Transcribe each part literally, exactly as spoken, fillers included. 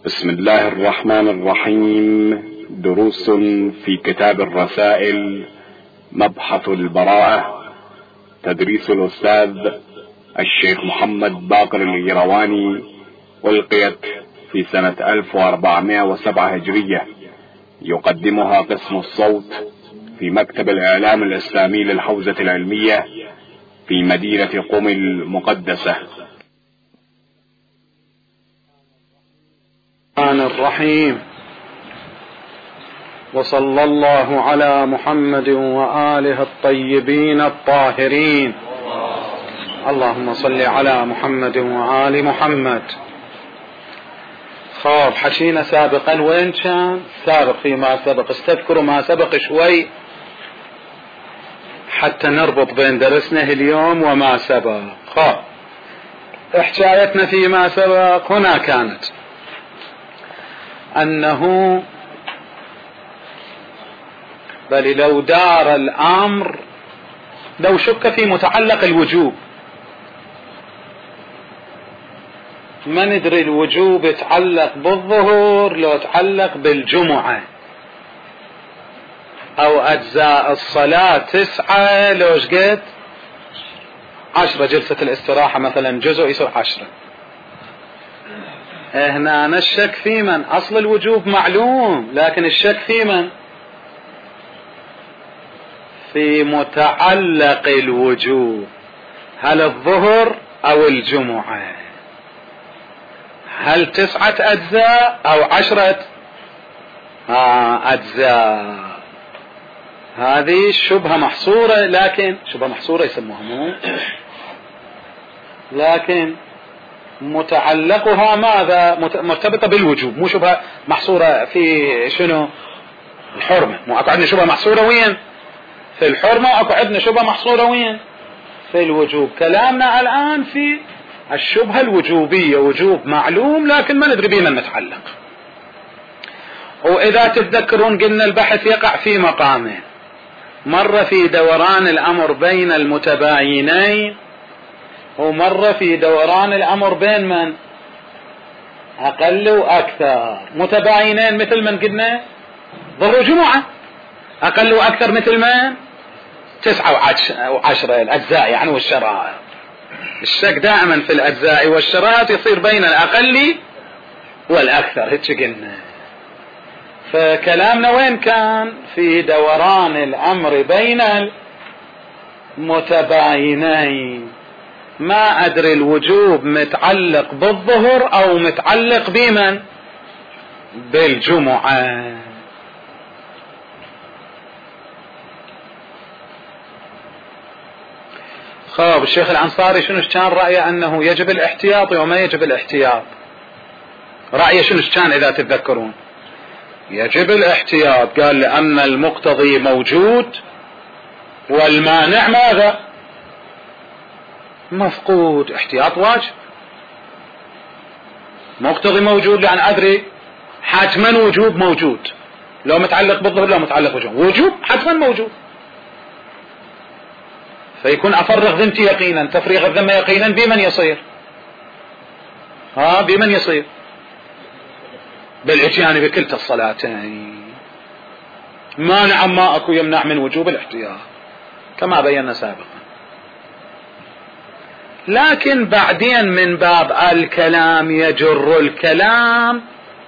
بسم الله الرحمن الرحيم. دروس في كتاب الرسائل مبحث البراءة، تدريس الأستاذ الشيخ محمد باقر القيرواني، ألقيت في سنة ألف وأربعمائة وسبعة هجرية. يقدمها قسم الصوت في مكتب الإعلام الإسلامي للحوزة العلمية في مدينة قم المقدسة. الرحمن الرحيم، وصلى الله على محمد وآله الطيبين الطاهرين. اللهم صل على محمد وآل محمد. خاب حكينا سابقا، وين كان سابق فيما سبق؟ استذكروا ما سبق شوي حتى نربط بين درسنا اليوم وما سبق. خاب حكايتنا فيما سبق هنا كانت أنه بل لو دار الأمر، لو شك في متعلق الوجوب، ما ندري الوجوب يتعلق بالظهور لو يتعلق بالجمعة، أو أجزاء الصلاة تسعة لو شقد عشرة، جلسة الاستراحة مثلا جزء يصير عشرة. هنا الشك في من؟ أصل الوجوب معلوم، لكن الشك في من؟ في متعلق الوجوب، هل الظهر أو الجمعة؟ هل تسعة أجزاء أو عشرة آه أجزاء؟ هذه شبهة محصورة، لكن شبهة محصورة يسموها مو، لكن متعلقها ماذا؟ مرتبطة بالوجوب، مو شبهة محصورة في شنو؟ الحرمة. مو أكو عندنا شبهة محصورة وين؟ في الحرمة، وأكو عندنا شبهة محصورة وين؟ في الوجوب. كلامنا الآن في الشبهة الوجوبية، وجوب معلوم لكن ما ندري بمن نتعلق. وإذا تتذكرون قلنا البحث يقع في مقامين، مرة في دوران الأمر بين المتباينين، ومرة في دوران الأمر بين من؟ أقل وأكثر. متباينين مثل من قلنا ظهر وجمعة، أقل وأكثر مثل من؟ تسعة وعشرة الأجزاء يعني والشرائط. الشك دائما في الأجزاء والشرائط يصير بين الأقل والأكثر، هيك قلنا. فكلامنا وين كان؟ في دوران الأمر بين المتباينين. ما أدري الوجوب متعلق بالظهر أو متعلق بمن؟ بالجمعة. خاب الشيخ العنصاري شنو كان رأيه؟ أنه يجب الاحتياط وما يجب الاحتياط. رأيه شنو كان إذا تتذكرون؟ يجب الاحتياط، قال لأن المقتضي موجود والمانع ماذا؟ مفقود. احتياط واجب. مقتضي موجود يعني أدري حتما وجوب موجود، لو متعلق بالظهر لو متعلق وجوب، وجوب حتما موجود. فيكون أفرغ ذمتي يقينا، تفريغ الذمة يقينا بمن يصير؟ ها بمن يصير؟ بالاتيان بكلتا الصلاتين. مانع ما أكو يمنع من وجوب الاحتياط كما بينا سابقا. لكن بعدين من باب الكلام يجر الكلام،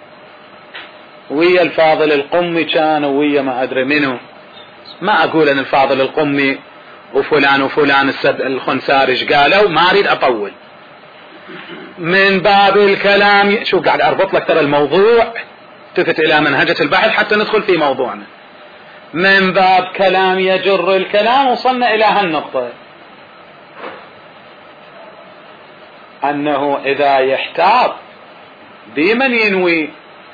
ويا الفاضل القمي كان ويا ما أدري منه، ما أقول أن الفاضل القمي وفلان وفلان السد الخنسارج قالوا، ما أريد أطول. من باب الكلام شو قاعد أربط لك ترى الموضوع، تفت إلى منهجة البحث حتى ندخل في موضوعنا. من باب كلام يجر الكلام وصلنا إلى هالنقطة، أنه إذا يحتاط بمن ينوي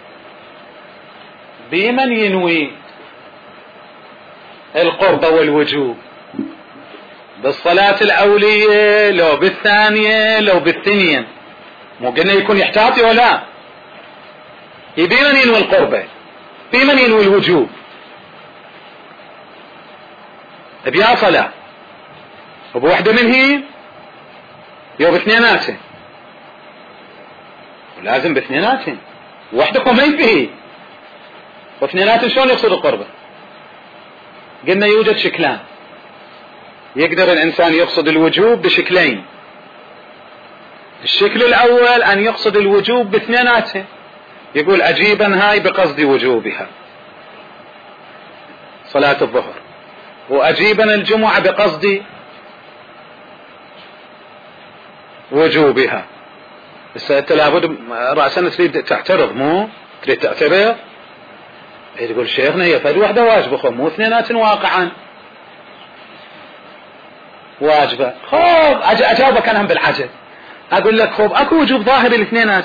بمن ينوي القرب والوجوب، بالصلاة الأولية لو بالثانية لو بالثانية. مو قلنا يكون يحتاطي ولا بمن ينوي القربة، بمن ينوي الوجوب، بيا صلاة وبوحدة منه يو باثنيناتين، ولازم باثنيناتين. وحدكم ما ينتهي، واثنينات شلون يقصد القربة؟ قلنا يوجد شكلان، يقدر الإنسان يقصد الوجوب بشكلين. الشكل الأول أن يقصد الوجوب باثنيناتها، يقول أجيبا هاي بقصد وجوبها صلاة الظهر، وأجيبا الجمعة بقصد وجوبها. بس أنت لابد رأسا تريد تعترض، مو تريد تعترض، تقول شيخنا هي فد واحدة واجبة مو اثنينات واقعا واجبة. خوب أجاوبك أنا بالعجل، أقول لك خوب أكو وجوب ظاهري الاثنينات،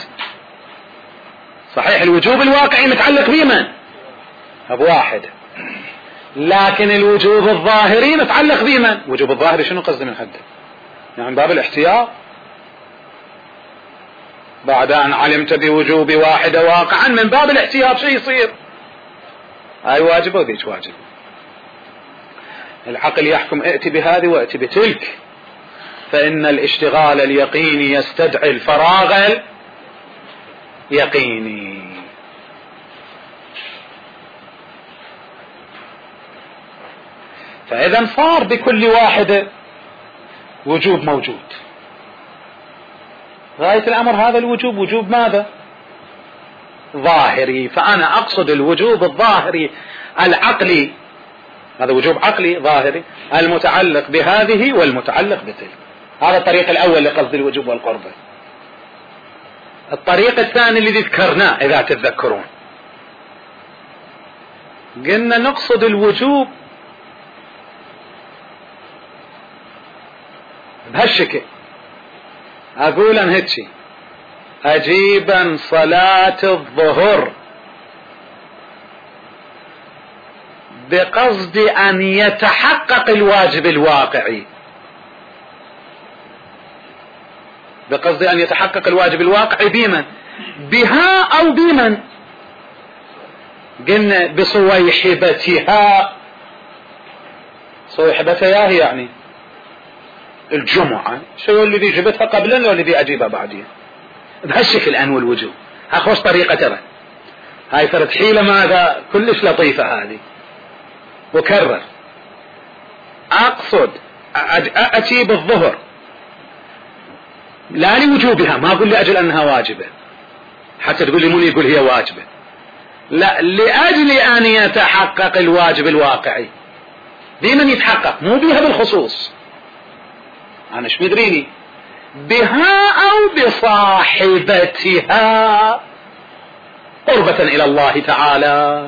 صحيح الوجوب الواقعي متعلق بمن؟ بواحد، لكن الوجوب الظاهري متعلق بمن؟ وجوب الظاهري شنو قصدي من حده؟ يعني باب الاحتياط، بعد أن علمت بوجوب واحدة واقعا من باب الاحتياط شو يصير؟ هاي واجب وذيك واجب. العقل يحكم ائتي بهذه وائتي بتلك، فإن الاشتغال اليقيني يستدعي الفراغ اليقيني. فإذا صار بكل واحدة وجوب موجود. غاية الأمر هذا الوجوب وجوب ماذا؟ ظاهري، فأنا أقصد الوجوب الظاهري العقلي، هذا وجوب عقلي ظاهري المتعلق بهذه والمتعلق بتلك. هذا الطريق الأول لقصد الوجوب والقربة. الطريق الثاني الذي ذكرناه إذا تتذكرون، قلنا نقصد الوجوب بهالشكل، أقول أن هتشي أجيبا صلاة الظهر بقصد أن يتحقق الواجب الواقعي، بقصد أن يتحقق الواجب الواقعي بمن؟ بها أو بمن؟ قلنا بصويحبتها. صويحبتها هي يعني الجمعة، شو الذي جبتها قبلا والذي أجيبها بعدين، بهالشكل أنوى الوجوب. أخوش طريقة ترى هاي فرد حيلة ماذا كلش لطيفة هذه. وكرر أقصد أجيب الظهر لا لوجوبها، ما أقول لأجل أنها واجبة حتى تقول لي من يقول هي واجبة، لا، لأجل أن يتحقق الواجب الواقعي. بمن يتحقق؟ مو بها بالخصوص، أنا ايش مدريني بها أو بصاحبتها قربة إلى الله تعالى.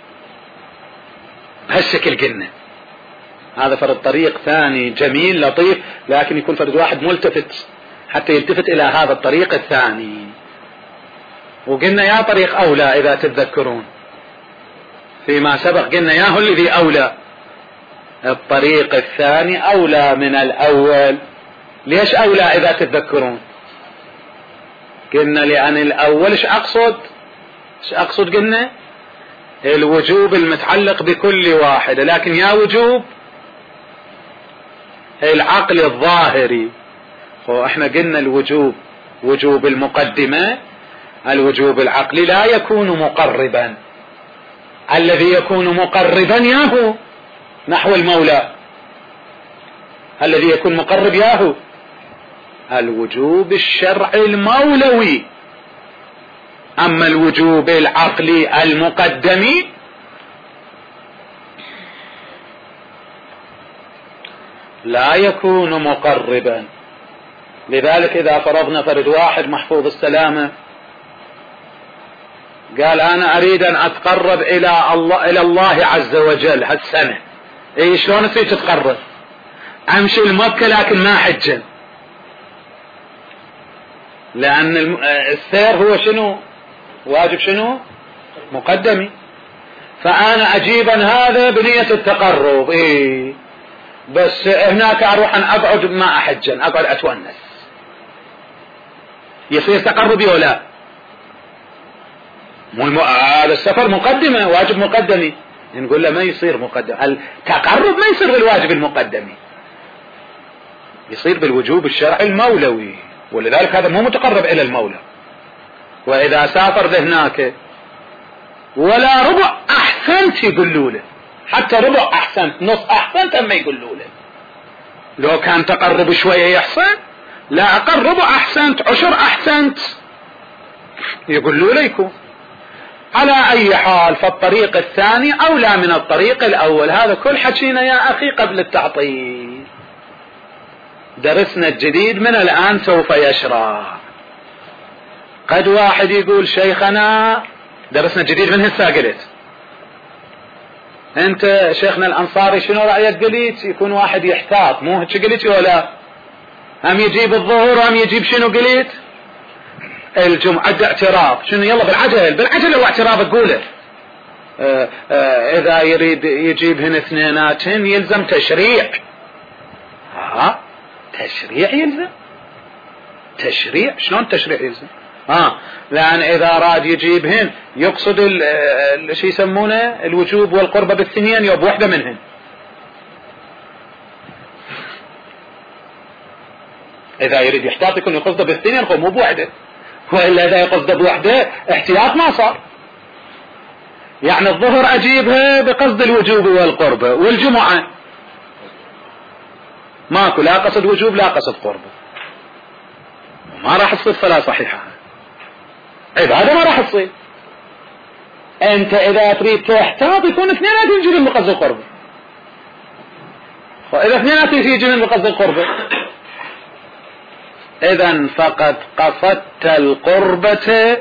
بهالشكل قلنا هذا فرد طريق ثاني جميل لطيف، لكن يكون فرد واحد ملتفت حتى يلتفت إلى هذا الطريق الثاني. وقلنا يا طريق أولى إذا تتذكرون فيما سبق، قلنا يا هو الذي أولى. الطريق الثاني أولى من الأول. ليش أولى إذا تتذكرون؟ قلنا لأن الأول ايش أقصد؟ ايش أقصد قلنا؟ الوجوب المتعلق بكل واحدة، لكن يا وجوب العقل الظاهري. واحنا قلنا الوجوب وجوب المقدمة، الوجوب العقلي لا يكون مقربا، الذي يكون مقربا ياهو نحو المولى، الذي يكون مقرب ياهو الوجوب الشرعي المولوي. أما الوجوب العقلي المقدمي لا يكون مقربا. لذلك إذا فرضنا فرد واحد محفوظ السلامة قال أنا أريد أن أتقرب إلى الله, إلى الله عز وجل هالسنة، إيه شلون تريد تتقرب؟ أمشي لمكة لكن ما حجا، لأن السير هو شنو؟ واجب شنو؟ مقدمي. فأنا أجيبا هذا بنية التقرب، إيه بس هناك أروح أن أقعد ما أحجا، أقعد أتونس، يصير تقربي ولا؟ مو هذا السفر مقدمة، واجب مقدمي، نقول له ما يصير مقدم. التقرب ما يصير بالواجب المقدمي، يصير بالوجوب الشرعي المولوي، ولذلك هذا مو متقرب إلى المولى، وإذا سافر لهناك ولا ربع أحسنت يقولوا له، حتى ربع أحسنت نص أحسنت أما يقولوا له. لو كان تقرب شوية يحسن، لا أقل ربع أحسنت عشر أحسنت يقولوا له يكون. على أي حال فالطريق الثاني أولى من الطريق الأول. هذا كل حكينا يا أخي قبل التعطيل. درسنا الجديد من الآن سوف يشرع. قد واحد يقول شيخنا درسنا الجديد من هسه قلت انت شيخنا الأنصاري شنو رأيك قلت؟ يكون واحد يحتاط مو هيك قلت ولا هم يجيب الظهور وهم يجيب شنو قلت الجمعة اعتراض شنو يلا بالعجل بالعجل هو اعتراض تقوله. اه اه اذا يريد يجيب هنا اثنيناتهن يلزم تشريع. ها تشريع يلزم تشريع شلون تشريع يلزم؟ ها لأن إذا راد يجيبهن يقصد شو يسمونه الوجوب والقربة بالثنين يوب واحدة منهن. إذا يريد يحتاط يكون يقصده بالثنين هو مو بوحدة، وإلا إذا يقصده بوحدة احتياط ما صار. يعني الظهر أجيبها بقصد الوجوب والقربة، والجمعة ماكو لا قصد وجوب لا قصد قربة، ما راح تصير صلاة صحيحة، عبادة ما راح تصير. انت اذا تريد تحتاط يكون اثنينات يجيبون بقصد القربة، واذا اثنينات يجيبون بقصد القربة اذا فقد قصدت القربة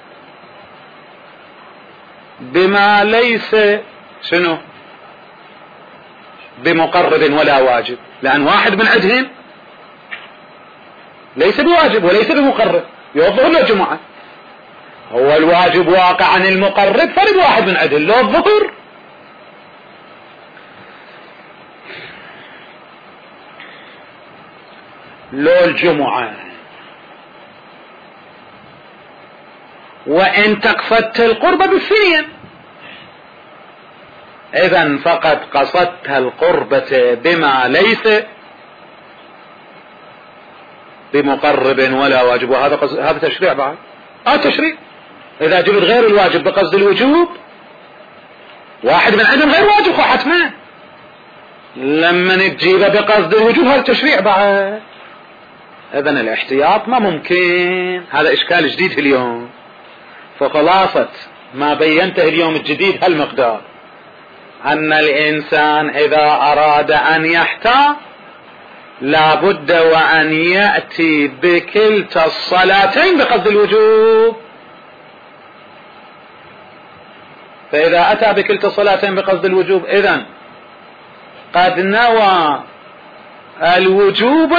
بما ليس شنو بمقرب ولا واجب، لان واحد من عندهم ليس بواجب وليس بمقرب يوظف له جمعة. هو الواجب واقع عن المقرب فرد واحد من عدل لو الظهر. لو الجمعة. وإن تقصدت القربة بالثنين إذن فقد قصدت القربة بما ليس بمقرب ولا واجب. وهذا هذا تشريع بعد اه تشريع. إذا جبت غير الواجب بقصد الوجوب واحد من عندهم غير واجب حتما، لما نجيبه بقصد الوجوب هذا تشريع بعد. إذن الاحتياط ما ممكن. هذا إشكال جديد اليوم. فخلاصة ما بينته اليوم الجديد هالمقدار أن الإنسان إذا أراد أن يحتاط لابد وأن يأتي بكلتا الصلاتين بقصد الوجوب. فإذا أتى بكلتا الصلاتين بقصد الوجوب إذن قد نوى الوجوب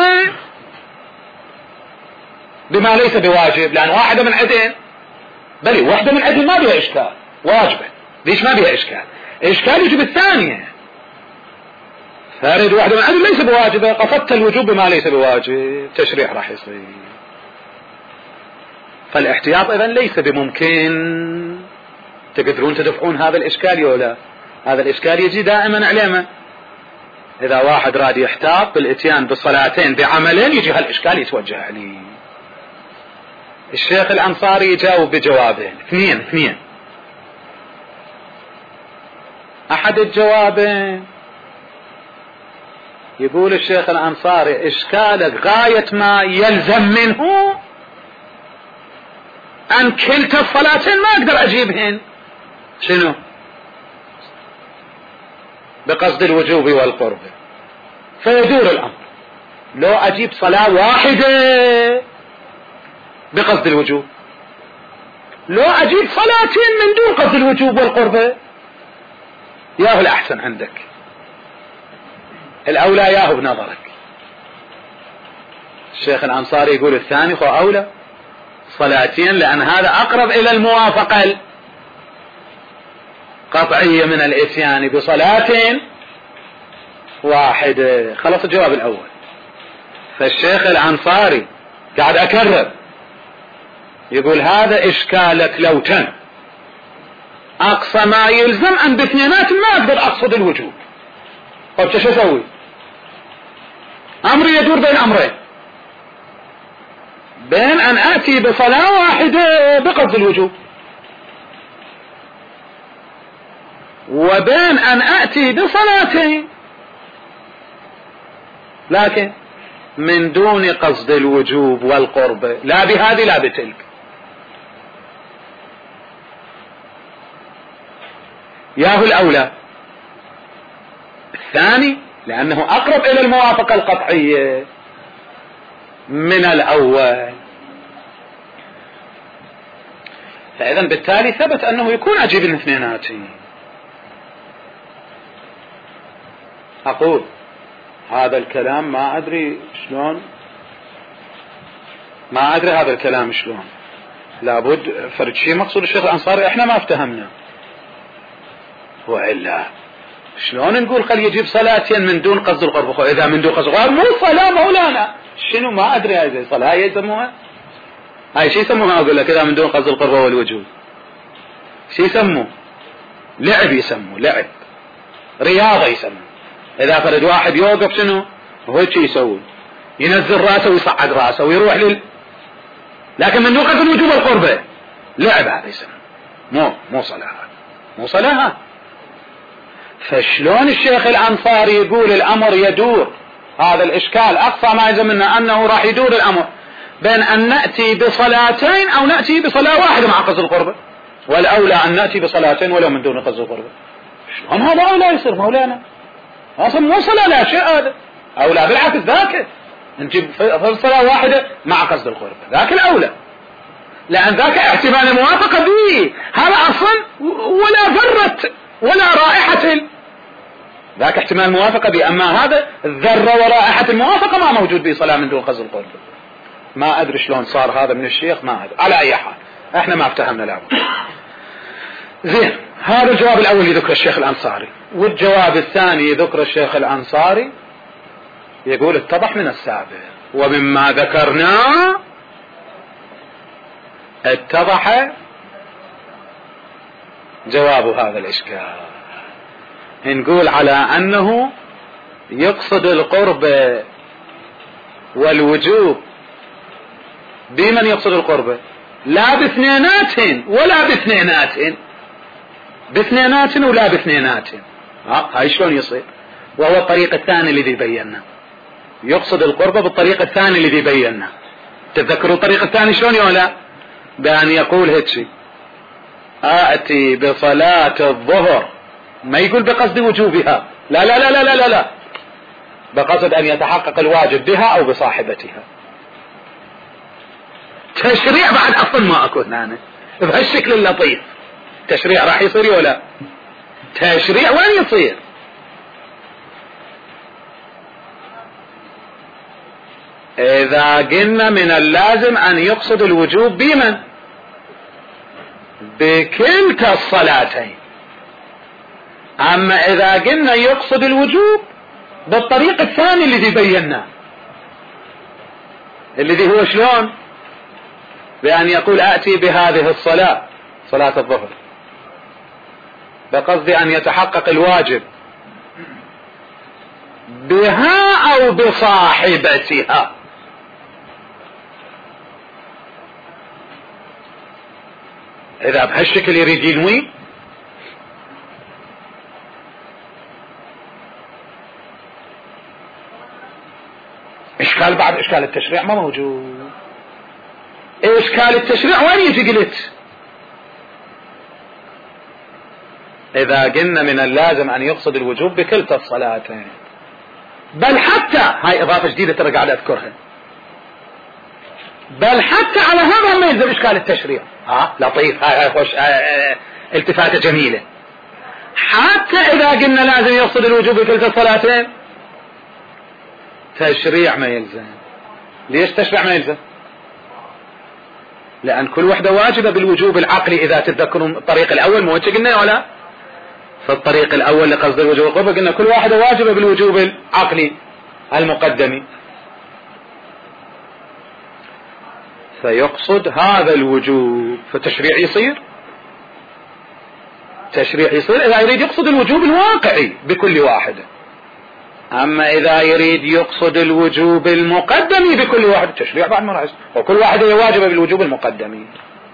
بما ليس بواجب، لأن واحدة من عدن بل واحدة من عدن ما بها إشكال واجبة. ليش ما بها إشكال؟ إشكال يجب الثانية. فأريد واحدة من عدن ليس بواجبة قصدت الوجوب بما ليس بواجب تشريع راح يصير. فالاحتياط إذن ليس بممكن. تقدرون تدفعون هذا الإشكال ولا؟ هذا الإشكال يجي دائما علينا. إذا واحد راد يحتاط بالإتيان بالصلاتين بعملين يجي هالإشكال يتوجه عليه. الشيخ الأنصاري يجاوب بجوابين اثنين اثنين. أحد الجوابين يقول الشيخ الأنصاري إشكالك غاية ما يلزم منه أن كلتا الصلاتين ما أقدر أجيبهن شنو بقصد الوجوب والقرب. فيدور الأمر لو أجيب صلاة واحدة بقصد الوجوب، لو أجيب صلاتين من دون قصد الوجوب والقرب، ياهو الأحسن عندك الأولى ياهو بنظرك. الشيخ الأنصاري يقول الثاني هو أولى صلاتين، لأن هذا أقرب إلى الموافقة القطعية من الإتيان بصلاة واحدة. خلص الجواب الأول. فالشيخ الأنصاري قاعد أكرر يقول هذا إشكالك لو تم أقصى ما يلزم أن باثنينات ما أقدر أقصد الوجوب. طيب شو أسوي؟ أمري يدور بين أمرين، بين أن أتي بصلاة واحدة بقصد الوجوب، وبين أن أتي بصلاتين لكن من دون قصد الوجوب والقرب، لا بهذه لا بتلك. ياهو الأولى الثاني لأنه أقرب إلى الموافقة القطعية من الأول، فإذا بالتالي ثبت أنه يكون أجيب الاثنيناتي. أقول هذا الكلام ما أدري شلون، ما أدري هذا الكلام شلون، لابد فرد شيء مقصود الشيخ الأنصاري إحنا ما افتهمنا، وإلا شلون نقول خل يجيب صلاتين من دون قصد القرب؟ إذا من دون قصد القرب مو صلاة مولانا، شنو ما أدري هاي صلاة هاي يسموها، هاي شي يسموها؟ أقول لك إذا من دون قصد القرب والوجود شي يسموه؟ لعب يسموه، لعب رياضة يسموه. إذا فرد واحد يوقف شنو هو شي يسوي؟ ينزل راسه ويصعد راسه ويروح لل، لكن من دون قصد الوجود والقربة لعب، هذا يسموه، مو مو صلاة، مو صلاة. فشلون الشيخ الأنصاري يقول الأمر يدور؟ هذا الإشكال أقصى ما يلزم منا أنه راح يدور الأمر بين أن نأتي بصلاتين أو نأتي بصلاة واحدة مع قصد القربة، والأولى أن نأتي بصلاتين ولو من دون قصد القربة. شلون هذا أولى يصير مولانا؟ أصلا مو صلاة لا شيء، هذا أولى بالعكس ذاك نجيب صلاة واحدة مع قصد القربة، ذاك الأولى، لأن ذاك احتمال الموافقة به، هذا أصلا ولا ذرة ولا رائحة، ذاك احتمال الموافقة به، أما هذا الذرة ورائحة الموافقة ما موجود به صلاة من دون قصد القربة. ما أدري شلون صار هذا من الشيخ، ما أدري، على أي حال احنا ما افتهمنا له. زين، هذا الجواب الأول يذكر الشيخ الأنصاري، والجواب الثاني يذكر الشيخ الأنصاري يقول اتضح من السابق ومما ذكرناه اتضح جواب هذا الإشكال. نقول على أنه يقصد القرب والوجوب بمن يقصد القرب؟ لا باثنينات ولا باثنينات، باثنينات ولا باثنينات. ها هاي شلون يصير؟ وهو الطريق الثاني الذي بينا، يقصد القرب بالطريق الثاني الذي بينا. تذكروا الطريق الثاني شلون يولا؟ بأن يقول هيك آتي بصلاة الظهر، ما يقول بقصد وجوبها، لا لا لا لا لا لا, لا. بقصد أن يتحقق الواجب بها أو بصاحبتها. تشريع بعد أصلا ما أكو هنا بهالشكل اللطيف، تشريع راح يصير ولا تشريع وين يصير؟ إذا قلنا من اللازم أن يقصد الوجوب بمن؟ بكلتا الصلاتين. أما إذا قلنا يقصد الوجوب بالطريق الثاني الذي بيناه، الذي هو شلون؟ بأن يقول آتي بهذه الصلاة، صلاة الظهر، بقصد أن يتحقق الواجب بها أو بصاحبتها. إذا بهالشكل يريد ينوي إشكال، بعد إشكال التشريع ما موجود. إشكال التشريع وين يجي؟ قلت إذا قلنا من اللازم أن يقصد الوجوب بكلتا الصلاتين، بل حتى هاي إضافة جديدة ترى قاعد أذكرها، بل حتى على هذا ما يلزم إشكال التشريع. ها لطيف، هاي هاي خوش، هاي التفاتة جميلة. حتى إذا قلنا لازم يقصد الوجوب بكلتا الصلاتين، تشريع ما يلزم. ليش تشريع ما يلزم؟ لأن كل وحدة واجبة بالوجوب العقلي. إذا تتذكرون الطريق الأول مو قلنا ولا في الطريق الأول لقصد الوجوب القربة قلنا كل واحدة واجبة بالوجوب العقلي المقدمي، فيقصد هذا الوجوب، فتشريع يصير، تشريع يصير إذا يريد يقصد الوجوب الواقعي بكل واحدة. أما إذا يريد يقصد الوجوب المقدم بكل واحد التشريع بعد ما رأس، وكل واحد واجب بالوجوب المقدم.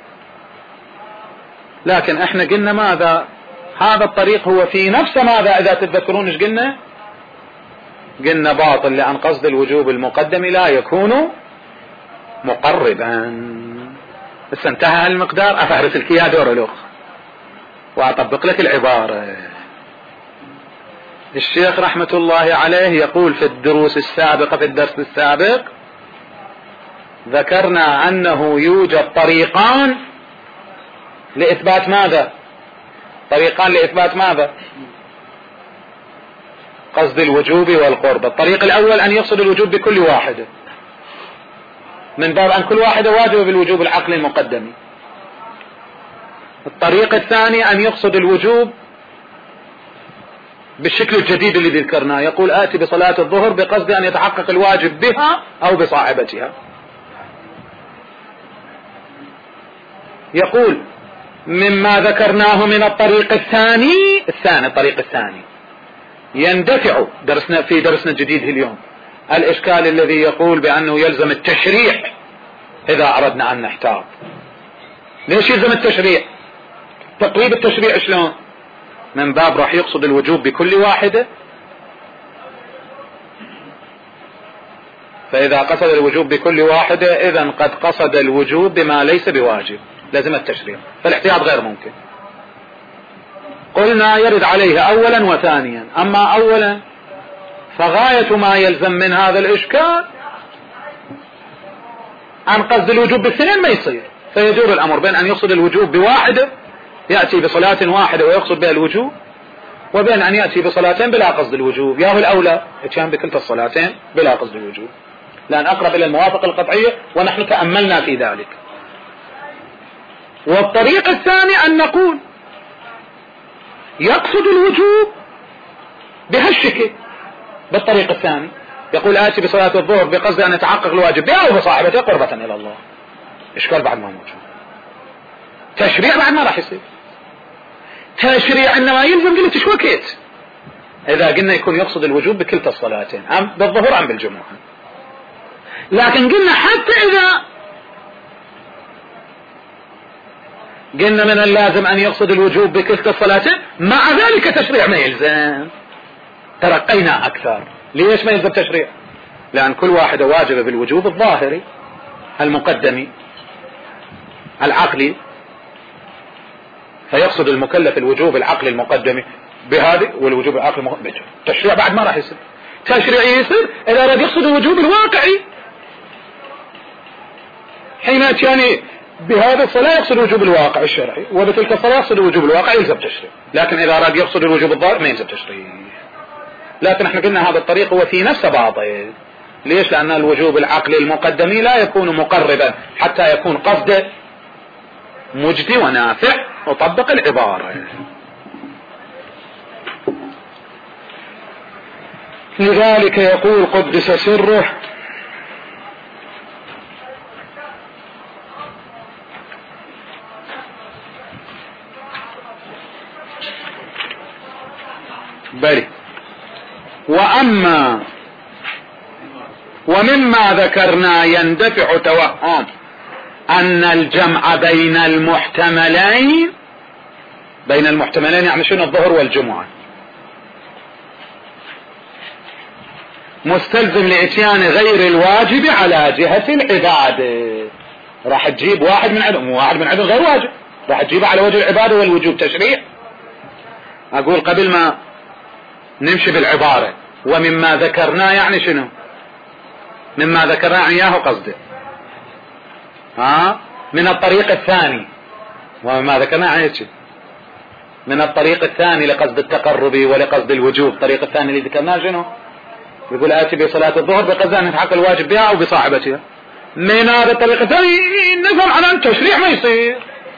لكن احنا قلنا ماذا؟ هذا الطريق هو في نفسه ماذا؟ إذا تتذكرون ايش قلنا؟ قلنا باطل، لأن قصد الوجوب المقدم لا يكون مقربا. بس انتهى المقدار، أفهرس لك يا دور الأخ وأطبق لك العبارة. الشيخ رحمة الله عليه يقول في الدروس السابقة، في الدرس السابق ذكرنا أنه يوجد طريقان لإثبات ماذا؟ طريقان لإثبات ماذا؟ قصد الوجوب والقرب. الطريق الأول أن يقصد الوجوب بكل واحدة، من باب أن كل واحدة واجب بالوجوب العقلي المقدم. الطريق الثاني أن يقصد الوجوب بالشكل الجديد الذي ذكرناه، يقول آتي بصلاة الظهر بقصد أن يتحقق الواجب بها أو بصاحبتها. يقول مما ذكرناه من الطريق الثاني الثاني الطريق الثاني يندفع درسنا في درسنا الجديد اليوم الإشكال الذي يقول بأنه يلزم التشريع إذا أردنا أن نحتاط. ليش يلزم التشريع؟ تقريب التشريع شلون؟ من باب راح يقصد الوجوب بكل واحدة، فإذا قصد الوجوب بكل واحدة إذن قد قصد الوجوب بما ليس بواجب، لازم التشريع، فالاحتياط غير ممكن. قلنا يرد عليه أولا وثانيا. أما أولا فغاية ما يلزم من هذا الإشكال عن قصد الوجوب بالسنين ما يصير، فيدور الأمر بين أن يقصد الوجوب بواحدة يأتي بصلاة واحدة ويقصد بها الوجوب، وبين أن يأتي بصلاتين بلا قصد الوجوب. ياهو الأولى اتيان بكلتا الصلاتين بلا قصد الوجوب، لأن أقرب إلى الموافقة القطعية ونحن تأملنا في ذلك. والطريق الثاني أن نقول يقصد الوجوب بهالشكل. بالطريق الثاني يقول آتي بصلاة الظهر بقصد أن يتحقق الواجب بها أو بصاحبته قربة إلى الله. إشكال بعد ما موجود، تشريع بعد ما راح يصير. تشريع إنما يلزم قلت شو كيت إذا قلنا يكون يقصد الوجوب بكلتا الصلاتين، أم بالظهر أم بالجمعة. لكن قلنا حتى إذا قلنا من اللازم أن يقصد الوجوب بكلتا الصلاتين مع ذلك تشريع ما يلزم، ترقينا أكثر. ليش ما يلزم تشريع؟ لأن كل واحدة واجبة بالوجوب الظاهري المقدمي العقلي، فيقصد المكلف الوجوب العقلي المقدمي بهذه والوجوب العقلي المقدمي. تشريع بعد ما راح يصير. تشريع يصير إذا أراد يقصد الوجوب الواقعي، حين يعني بهذا الصلاة يقصد الوجوب الواقع الشرعي، وبتلك الصلاة يقصد الوجوب الواقع يلزم تشريع. لكن إذا أراد يقصد الوجوب الظاهر ما يلزم تشريع. لكن احنا قلنا هذا الطريق هو في نفسه باطل. ليش؟ لأن الوجوب العقلي المقدمي لا يكون مقربا حتى يكون قصده مجدي ونافع. وطبق العبارة. لذلك يقول قدس سره بلي وأما ومما ذكرنا يندفع توهم أن الجمع بين المحتملين بين المحتملين يعني شنو؟ الظهر والجمعة مستلزم لإتيان غير الواجب على جهة العبادة. راح تجيب واحد من عدم واحد من عدم غير واجب، راح تجيبه على وجه العبادة والوجوب تشريع. أقول قبل ما نمشي بالعبارة ومما ذكرنا يعني شنو؟ مما ذكرنا يعني اياه قصده ها من الطريق الثاني. ومما ذكرنا يعني شنو؟ من الطريق الثاني لقصد التقرب ولقصد الوجوب. الطريق الثاني اللي ذكرناه شنو؟ يقول آتي بصلاة الظهر بقصد أن يتحقق الواجب بها أو بصاحبتها. من هذا الطريق الثاني نفهم على التشريع ما يصير.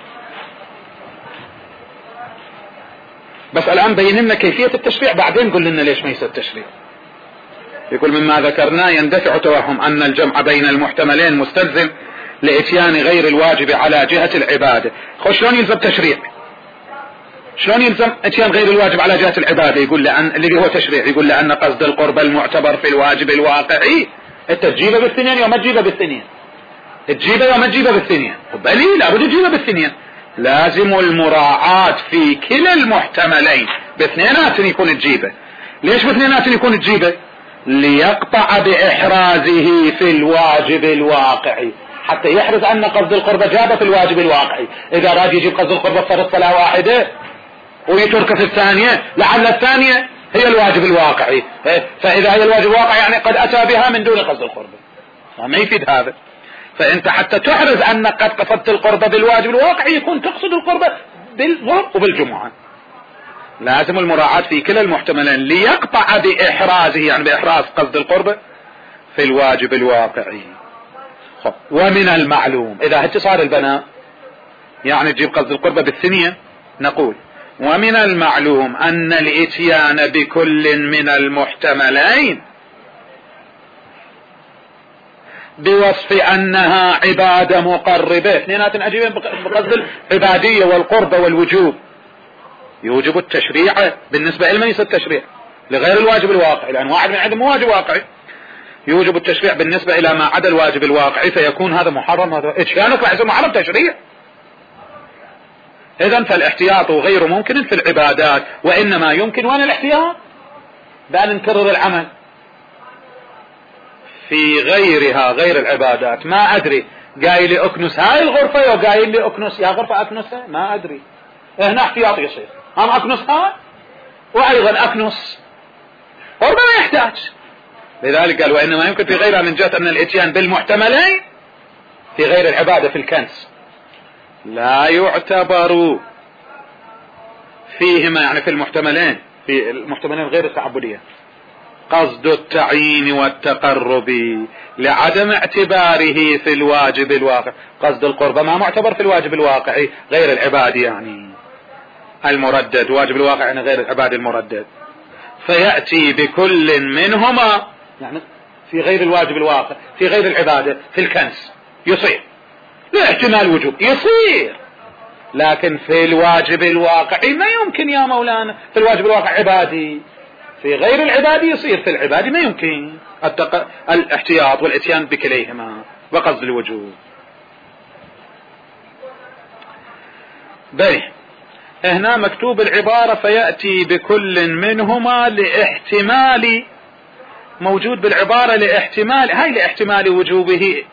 بس الآن بين لنا كيفية التشريع بعدين قل لنا ليش ما يصير التشريع. يقول مما ذكرناه يندفع توهم أن الجمع بين المحتملين مستلزم لإتيان غير الواجب على جهة العبادة. خش شلون يلزم تشريع؟ شلون يلزم اتيان غير الواجب على جهة العبادة؟ يقول لأن الذي هو تشريع، يقول لأن قصد القربة المعتبر في الواجب الواقعي. انت تجيبه بالثنين يوم تجيبه بالثنين، تجيبه يوم تجيبه بالثنين، بلي لابد تجيبه بالثنين. لازم المراعاة في كلا المحتملين، باثنينات يكون تجيبه. ليش باثنينات يكون تجيبه؟ ليقطع بإحرازه في الواجب الواقعي، حتى يحرز أن قصد القربة جابه في الواجب الواقعي. إذا راد يجيب قصد القربة فرض صلاة واحدة ويترك في الثانية، لعل الثانية هي الواجب الواقعي، فإذا هي الواجب الواقعي يعني قد أتى بها من دون قصد القربة، ما يفيد هذا. فأنت حتى تحرز أن قد قصدت القربة بالواجب الواقعي يكون تقصد القربة بالظهر وبالجمعة. لازم المراعاة في كلا المحتملين ليقطع بإحرازه، يعني بإحراز قصد القربة في الواجب الواقعي. ومن المعلوم إذا اتصال البناء يعني تجيب قصد القربة بالثنية، نقول ومن المعلوم أن الإتيان بكل من المحتملين بوصف أنها عبادة مقربة، اثنينات أجيبين بقصد العبادية والقربة والوجوب، يوجب التشريع بالنسبة إلى من يصير التشريع لغير الواجب الواقعي، لأن واحد من عدم واجب واقعي، يوجب التشريع بالنسبة إلى ما عدا الواجب الواقعي، فيكون هذا محرم. هذا إتيانك بعد محرم تشريع. إذن فالاحتياط غير ممكن في العبادات، وإنما يمكن وين الاحتياط؟ بأن نكرر العمل في غيرها غير العبادات. ما أدري قايل لي أكنس هاي الغرفة وقايل لي أكنس يا غرفة أكنسها، ما أدري، هنا احتياط يصير، هم أكنسها وأيضا أكنس وربما يحتاج. لذلك قال وإنما يمكن في غيرها من جهة أن الإتيان بالمحتملين في غير العبادة في الكنس لا يعتبر فيهما، يعني في المحتملين في المحتملين غير التعبدية قصد التعيين والتقرب لعدم اعتباره في الواجب الواقع. قصد القربة ما معتبر في الواجب الواقعي غير العباد، يعني المردد، واجب الواقع يعني غير العباد المردد، فيأتي بكل منهما يعني في غير الواجب الواقع في غير العبادة في الكنس يصير لاحتمال وجوب يصير، لكن في الواجب الواقعي ما يمكن يا مولانا. في الواجب الواقع عبادي، في غير العبادي يصير، في العبادي ما يمكن التق... الاحتياط والاتيان بكليهما وقصد الوجوب. بيه هنا مكتوب العبارة فيأتي بكل منهما لاحتمال، موجود بالعبارة لاحتمال، هاي لاحتمال وجوبه.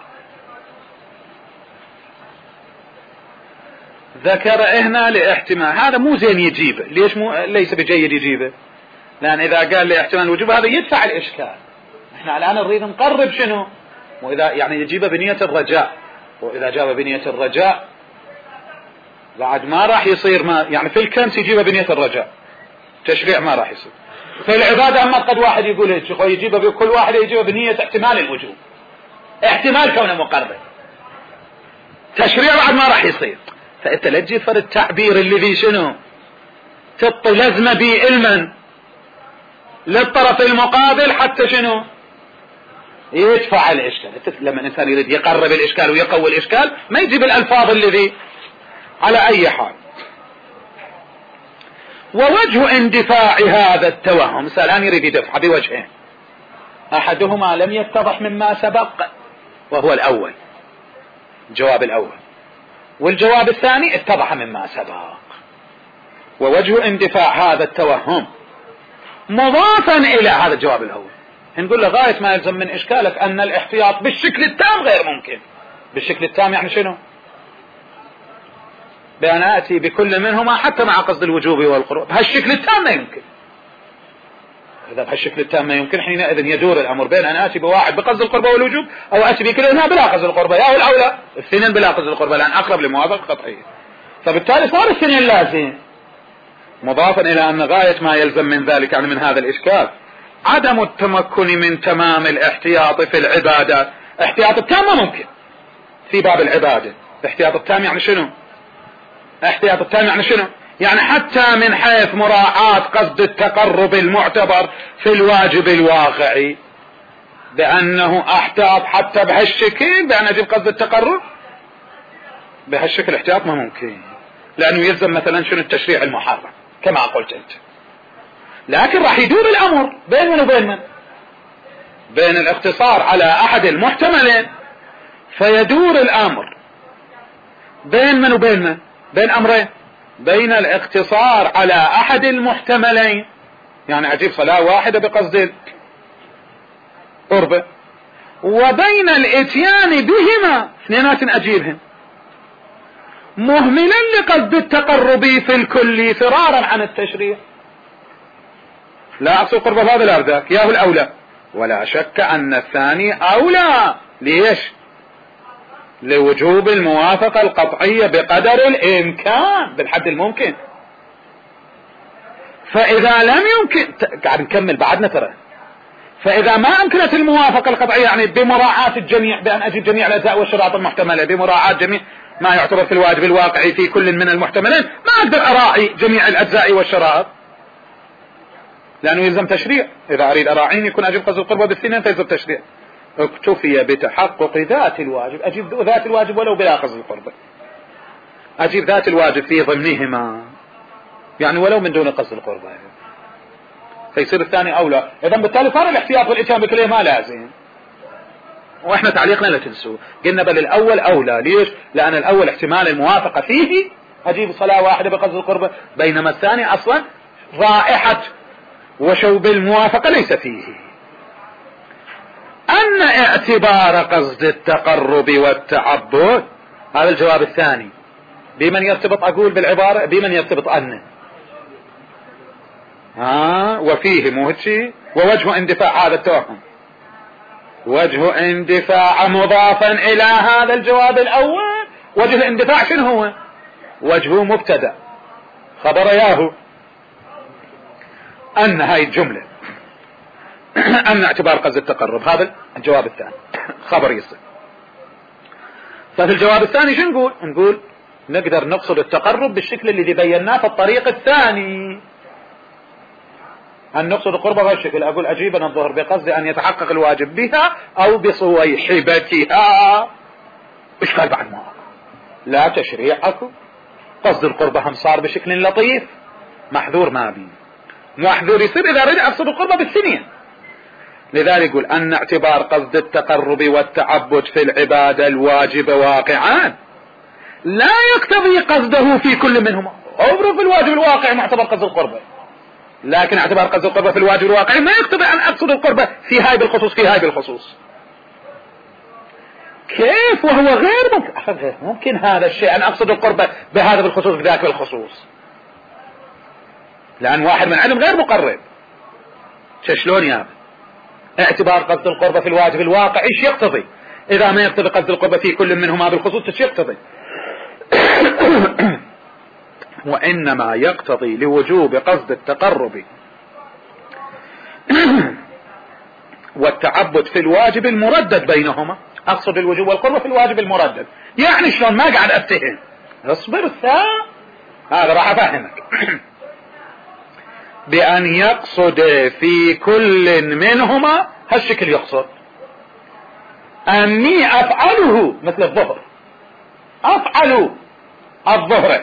ذكر هنا لاحتمال، هذا مو زين يجيبه. ليش مو ليس بجيد يجيبه؟ لأن إذا قال لاحتمال الوجوب هذا يدفع الإشكال. احنا الآن نريد نقرب شنو، وإذا يعني يجيبه بنية الرجاء، وإذا جاب بنية الرجاء بعد ما راح يصير ما يعني في الكنس يجيبه بنية الرجاء، تشريع ما راح يصير. في العبادة أما قد واحد يقول هيك يجيبه بكل واحد يجيبه بنية احتمال الوجوب، احتمال كونه مقرب، تشريع بعد ما راح يصير. فأنت لا تجي فرد التعبير الذي شنو تبطي لازمة به علما للطرف المقابل حتى شنو يدفع الإشكال. لما الإنسان يريد يقرب الإشكال ويقوي الإشكال ما يجيب الألفاظ الذي على أي حال. ووجه اندفاع هذا التوهم، الآن يريد يدفع بوجهين، أحدهما لم يتضح مما سبق وهو الأول، الجواب الأول، والجواب الثاني اتضح مما سبق. ووجه اندفاع هذا التوهم مضافا إلى هذا الجواب الأول، نقول له غاية ما يلزم من إشكالك أن الاحتياط بالشكل التام غير ممكن. بالشكل التام يعني شنو؟ بأن آتي بكل منهما حتى مع قصد الوجوب والقرب، بهالشكل التام ما يمكن. إذا بهالشكل التام ما يمكن حينئذ يدور الأمر بين أن آتي بواحد بقصد القربة والوجوب أو آتي بكلها بلا قصد القربة، يا الأولى الاثنين بلا قصد القربة لأن أقرب لموافقة قطعية. فبالتالي صار الاثنين لازم، مضافا إلى أن غاية ما يلزم من ذلك يعني من هذا الإشكال عدم التمكن من تمام الاحتياط في العبادات. احتياط التام ما ممكن في باب العبادة. احتياط التام يعني شنو؟ احتياط التام يعني شنو؟ يعني حتى من حيث مراعاة قصد التقرب المعتبر في الواجب الواقعي بأنه احتاط حتى بهالشكل، بأن أجيب قصد التقرب بهالشكل احتياط ما ممكن. لأنه يلزم مثلا شنو التشريع المحرم كما قلت أنت، لكن راح يدور الأمر بين من وبين من؟ بين الاقتصار على أحد المحتملين، فيدور الأمر بين من وبين من؟ بين أمرين، بين الاقتصار على أحد المحتملين، يعني أجيب صلاة واحدة بقصد قربة، وبين الاتيان بهما اثنينات أجيبهم مهملا لقصد التقرب في الكل فرارا عن التشريع. لا أقصد قرب هذا الأرداك ياهو الأولى، ولا شك أن الثاني أولى. ليش؟ لوجوب الموافقة القطعية بقدر الإمكان بالحد الممكن. فإذا لم يمكن، قاعد نكمل بعدنا ترى، فإذا ما أمكنت الموافقة القطعية يعني بمراعاة الجميع، بأن أجيب جميع الأجزاء والشرائط المحتملة، بمراعاة جميع ما يعتبر في الواجب الواقعي في كل من المحتملين، ما أقدر أراعي جميع الأجزاء والشرائط لأنه يلزم تشريع. إذا أريد أراعين يكون أجيب قصد القربة بالسنين فيلزم تشريع. اكتفي بتحقق ذات الواجب، أجيب ذات الواجب ولو بلا قصد القربة، أجيب ذات الواجب في ضمنهما يعني ولو من دون قصد القربة، فيصير الثاني أولى. إذا بالتالي صار الاحتياط والإتيان بكليه ما لازم. وإحنا تعليقنا لا تنسوا قلنا بل الأول أولى. ليش؟ لأن الأول احتمال الموافقة فيه أجيب صلاة واحدة بقصد القربة، بينما الثاني أصلا رائحة وشوب الموافقة ليس فيه. أن اعتبار قصد التقرب والتعبد، هذا الجواب الثاني. بمن يرتبط أقول بالعبارة بمن يرتبط أن ها وفيه موهتشي ووجه اندفاع هذا التوهم، وجه اندفاع مضافا إلى هذا الجواب الأول. وجه الاندفاع شنو هو؟ وجه مبتدأ خبر ياهو أن هاي الجملة أن اعتبار قصد التقرب، هذا الجواب الثاني خبر يصير. ففي الجواب الثاني شو نقول؟ نقول نقدر نقصد التقرب بالشكل اللي بيناه في الطريق الثاني، أن نقصد القربة بهالشكل. أقول أجيب أن الظهر بقصد أن يتحقق الواجب بها أو بصويحبتها. إيش قال بعد ما لا تشريع أكو، قصد القربة هم صار بشكل لطيف، محذور ما بي محذور يصير إذا أريد أقصد القربة بالسنين. لذلك يقول أن اعتبار قصد التقرب والتعبد في العبادة الواجب واقعان لا يقتضي قصده في كل منهما. عبر في الواجب الواقع معتبر قصد القربة، لكن اعتبار قصد القربة في الواجب الواقعي ما يقتضي أن أقصد القربة في هاي بالخصوص في هاي بالخصوص. كيف وهو غير ممكن؟ أخذ غير ممكن هذا الشيء أن أقصد القربة بهذا بالخصوص بذاك بالخصوص، لأن واحد من علم غير مقرب. شلون يا أبي؟ اعتبار قصد القربة في الواجب الواقعي ايش يقتضي؟ إذا ما يقتضي قصد القربة في كل منهما بالخصوص ايش يقتضي؟ وإنما يقتضي لوجوب قصد التقرب والتعبد في الواجب المردد بينهما. أقصد الوجوب والقربة في الواجب المردد، يعني شلون؟ ما قاعد أفتهم، اصبر الثاء هذا راح أفهمك. بأن يقصد في كل منهما هالشكل، يقصد أني أفعله مثل الظهر، أفعل الظهر،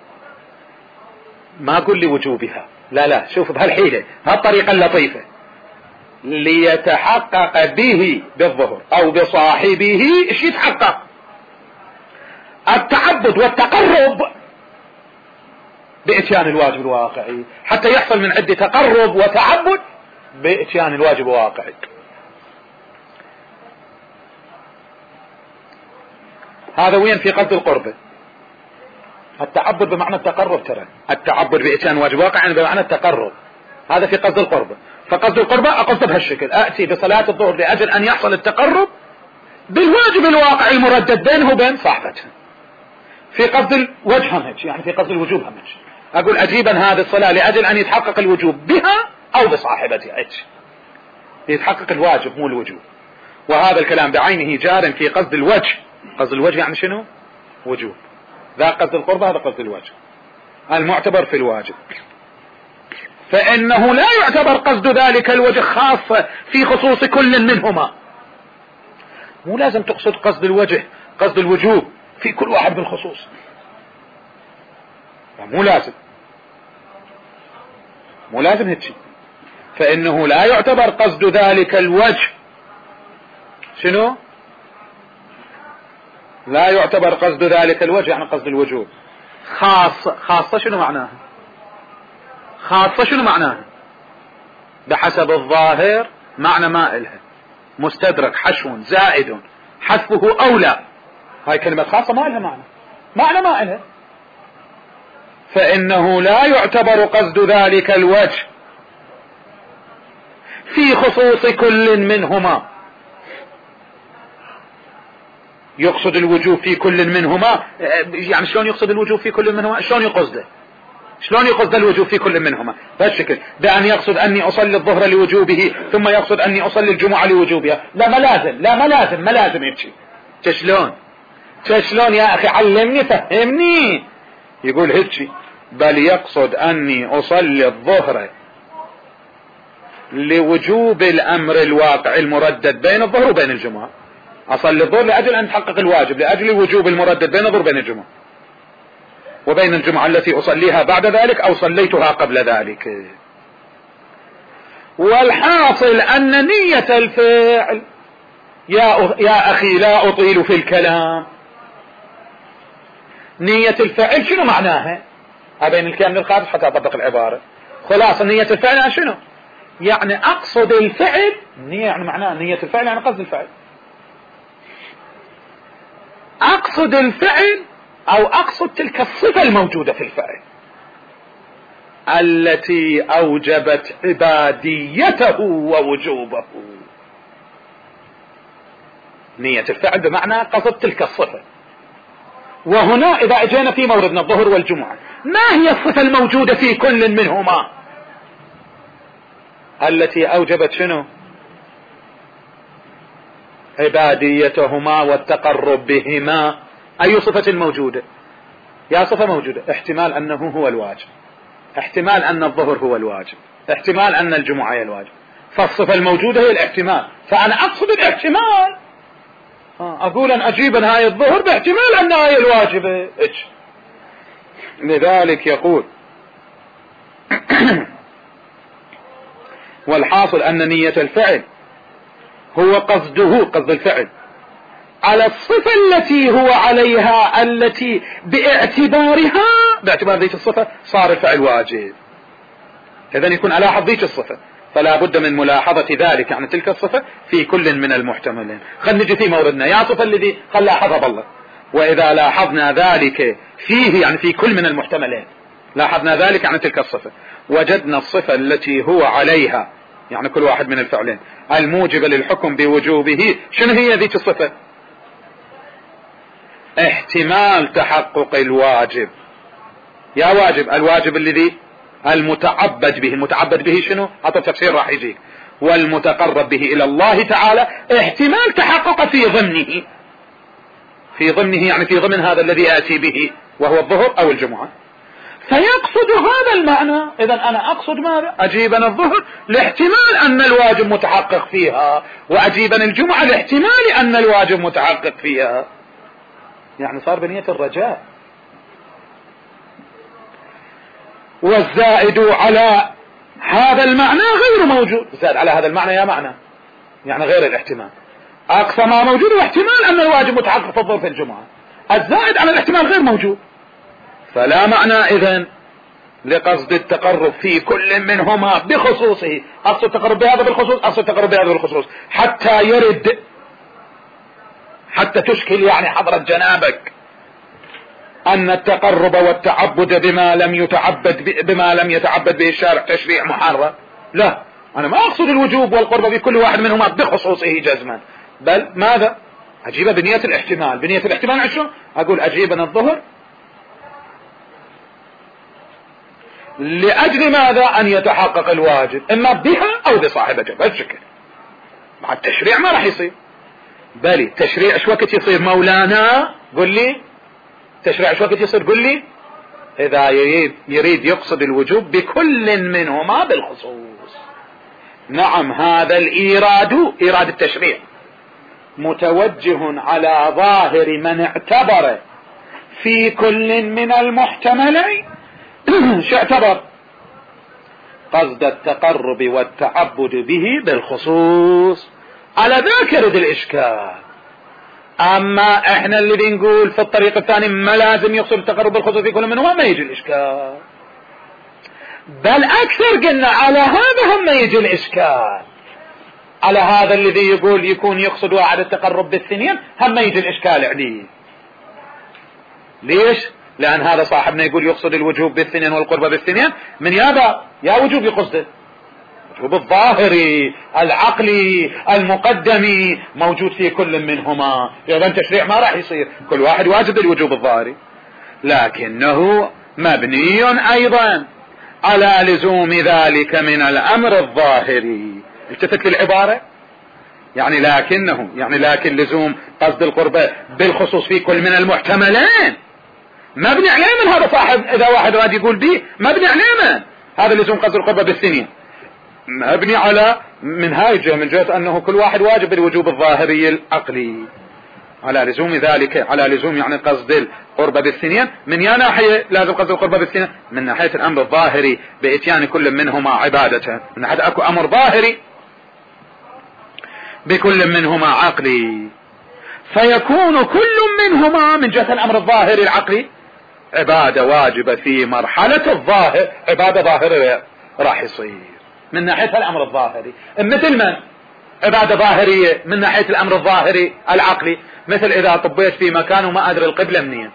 ما أقول لوجوبها، لا لا، شوف بهالحيلة هالطريقة اللطيفة، ليتحقق به بالظهر أو بصاحبه إيش يتحقق؟ التعبد والتقرب بإتيان الواجب الواقعي، حتى يحصل من عدة تقرب وتعبد بإتيان الواجب الواقعي. هذا وين في قصد القربة؟ التعبد بمعنى التقرب، ترى التعبد بإتيان واجب واقعي بمعنى التقرب، هذا في قصد القربة. فقصد القربة أقصد بهالشكل، أأتي بصلاة الظهر لأجل أن يحصل التقرب بالواجب الواقعي المردد بينه وبين صاحبته. في قصد الوجه همج، يعني في قصد الوجوب همج، أقول أجيبا هذه الصلاة لأجل أن يتحقق الوجوب بها أو بصاحبتها، يتحقق الواجب مو الوجوب. وهذا الكلام بعينه جار في قصد الوجه. قصد الوجه يعني شنو؟ وجوب. ذا قصد القربة، هذا قصد الوجه المعتبر في الواجب. فإنه لا يعتبر قصد ذلك الوجه خاصة في خصوص كل منهما. مو لازم تقصد قصد الوجه قصد الوجوب في كل واحد بالخصوص. مو لازم مو لازم هيك، فإنه لا يعتبر قصد ذلك الوجه شنو؟ لا يعتبر قصد ذلك الوجه يعني قصد الوجوب. خاصة خاصة شنو معناها؟ خاصة شنو معناها؟ بحسب الظاهر معنى ما إلها، مستدرك، حشو، زائد، حذفه أولى. هاي كلمة خاصة ما إلها معنى، معنى ما إلها، فإنه لا يعتبر قصد ذلك الوجه في خصوص كل منهما. يقصد الوجوب في كل منهما، يعني شلون يقصد الوجوب في كل منهما؟ شلون يقصده؟ شلون يقصد الوجوب في كل منهما بهالشكل؟ بأن يقصد أني أصلي الظهر لوجوبه ثم يقصد أني أصلي الجمعة لوجوبها. لا ما لازم، لا ما لازم ما لازم يمشي. شلون شلون يا أخي؟ علمني فهمني. يقول هيك، بل يقصد أني أصلي الظهر لوجوب الأمر الواقع المردد بين الظهر وبين الجمعة. أصلي الظهر لأجل أن تحقق الواجب، لأجل الوجوب المردد بين الظهر وبين الجمعة، وبين الجمعة التي أصليها بعد ذلك أو صليتها قبل ذلك. والحاصل أن نية الفعل يا, يا أخي لا أطيل في الكلام، نية الفعل شنو معناها؟ أبين الكلام للخارج حتى أطبق العبارة. خلاص نية الفعل يعني شنو؟ يعني أقصد الفعل، نية يعني معناها نية الفعل يعني قصد الفعل. أقصد الفعل أو أقصد تلك الصفة الموجودة في الفعل التي أوجبت عباديته ووجوبه. نية الفعل بمعنى قصد تلك الصفة. وهنا إذا أجينا في موردنا الظهر والجمعة، ما هي الصفة الموجودة في كل منهما التي أوجبت شنو؟ عباديتهما والتقرب بهما. أي صفة موجودة؟ يا صفة موجودة، احتمال أنه هو الواجب، احتمال أن الظهر هو الواجب، احتمال أن الجمعة هي الواجب. فالصفة الموجودة هي الاحتمال، فأنا أقصد الاحتمال، أقول أن أجيبا هاي الظهر باحتمال أن هاي الواجبة. لذلك يقول والحاصل أن نية الفعل هو قصده، قصد الفعل على الصفة التي هو عليها، التي باعتبارها، باعتبار ذيك الصفة صار الفعل واجب. إذن يكون على حظ ذيك الصفة، فلا بد من ملاحظة ذلك يعني تلك الصفة في كل من المحتملين. خل نجي في موردنا يا صفة الذي خل لاحظها الله. وإذا لاحظنا ذلك فيه يعني في كل من المحتملين، لاحظنا ذلك يعني تلك الصفة، وجدنا الصفة التي هو عليها يعني كل واحد من الفعلين الموجب للحكم بوجوبه. شنو هي ذيك الصفة؟ احتمال تحقق الواجب. يا واجب، الواجب الذي المتعبد به، المتعبد به شنو؟ هذا تفسير راح يجيك. والمتقرب به إلى الله تعالى احتمال تحقق في ضمنه، في ضمنه يعني في ضمن هذا الذي آتي به وهو الظهر أو الجمعة. فيقصد هذا المعنى. إذن أنا أقصد ماذا؟ أجيبا الظهر لاحتمال أن الواجب متحقق فيها، وأجيبا الجمعة لاحتمال أن الواجب متحقق فيها. يعني صار بنية الرجاء. والزائد على هذا المعنى غير موجود. زاد على هذا المعنى يا معنى يعني غير الاحتمال. أقصى ما موجود واحتمال أن الواجب متحقق في الظهر في الجمعة، الزائد على الاحتمال غير موجود. فلا معنى إذن لقصد التقرب في كل منهما بخصوصه. أقصد التقرب بهذا بالخصوص، أقصد التقرب بهذا بالخصوص، حتى يرد، حتى تشكل يعني حضرة جنابك أن التقرب والتعبد بما لم يتعبد بما لم يتعبد به الشارع تشريع محرم. لا، أنا ما أقصد الوجوب والقرب بكل واحد منهما بخصوصه جزما، بل ماذا؟ أجيب بنية الاحتمال. بنية الاحتمال عشو؟ أقول أجيبنا الظهر لأجل ماذا؟ أن يتحقق الواجب إما بها أو بصاحبتها. بهالشكل مع التشريع ما راح يصير. بل التشريع ايش وقت يصير مولانا؟ قل لي تشريع ايش وقت يصير؟ قل لي إذا يريد, يريد يقصد الوجوب بكل منهما بالخصوص. نعم، هذا الإيراد، إيراد التشريع، متوجه على ظاهر من اعتبر في كل من المحتملين شو اعتبر؟ قصد التقرب والتعبد به بالخصوص، على ذاك يرد الإشكال. أما إحنا اللي بنقول في الطريق الثاني ما لازم يقصد التقرب بالخصوص في كل منهما، ما يجي الإشكال. بل أكثر قلنا على هذا هم يجي الإشكال، على هذا الذي يقول يكون يقصد واحد التقرب بالثنين هم يجي الإشكال عليه. ليش؟ لأن هذا صاحبنا يقول يقصد الوجوب بالثنين والقربة بالثنين، من يابا يا وجوب يقصده الوجوب الظاهري العقلي المقدمي موجود في كل منهما، إذا التشريع ما راح يصير، كل واحد واجب الوجوب الظاهري، لكنه مبني أيضا على لزوم ذلك من الأمر الظاهري. التفت للعبارة، يعني لكنه يعني لكن لزوم قصد القربة بالخصوص في كل من المحتملين مبني عليه من هذا صاحب، إذا واحد راد يقول به مبني عليه من هذا لزوم قصد القربة بالثنين، مبني على من هاي الجهة، من جهة أنه كل واحد واجب الوجوب الظاهري العقلي، على لزوم ذلك، على لزوم يعني قصد القربة بالثنين. من يا ناحية لازم قصد القربة بالثنين؟ من ناحية الأمر الظاهري بإتيان كل منهما عبادة، من ناحية أكو أمر ظاهري بكل منهما عقلي، فيكون كل منهما من جهة الأمر الظاهري العقلي عبادة واجبة في مرحلة الظاهر، عبادة ظاهرة راح يصير من ناحية الأمر الظاهري، مثل من عبادة ظاهرية من ناحية الأمر الظاهري العقلي، مثل إذا طبيت في مكان وما أدري القبلة منين،